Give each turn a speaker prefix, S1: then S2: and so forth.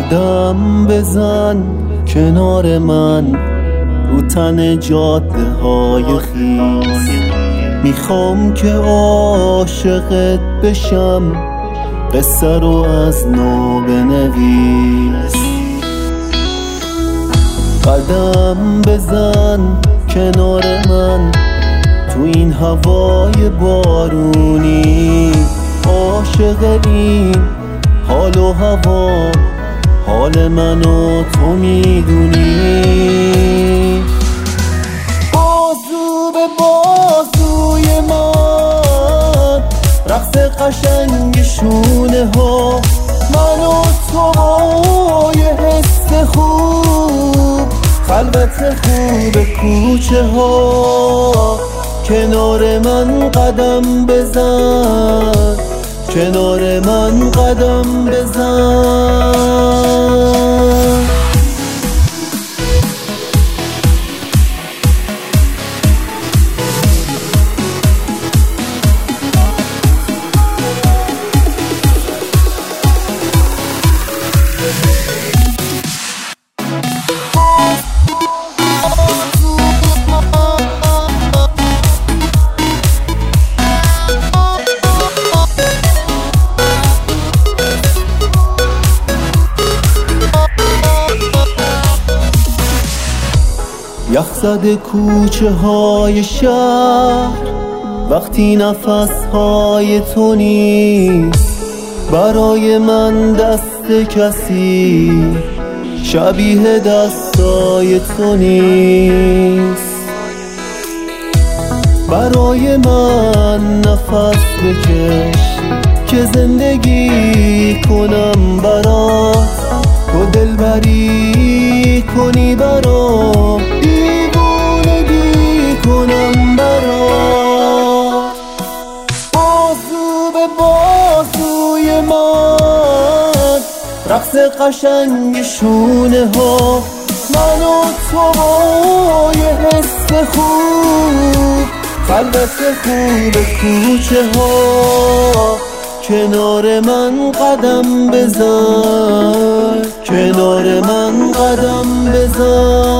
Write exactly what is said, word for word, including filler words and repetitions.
S1: قدم بزن کنار من رو تن جاده های خیس، میخوام که عاشقت بشم، قصه رو از نو بنویس. قدم بزن کنار من تو این هوای بارونی، عاشق این حال و هوا، حال من و تو میدونی. بازو به بازوی من رقص قشنگ شونه ها، من و تو یه حس خوب، خلوت خوب کوچه ها. کنار من قدم بزن، کنار من قدم بزن. یخزده کوچه های شهر وقتی نفس های تو نیست، برای من دست کسی شبیه دستای تو نیست. برای من نفس بکش که زندگی کنم برات، تو دلبری کنی برام، دیوونگی کنم برات. بازو به بازوی من رقص قشنگ شونه ها، من و تو یه حس خوب، خلوت خوب کوچه ها. کنار من قدم بزن، کنار من قدم بزن.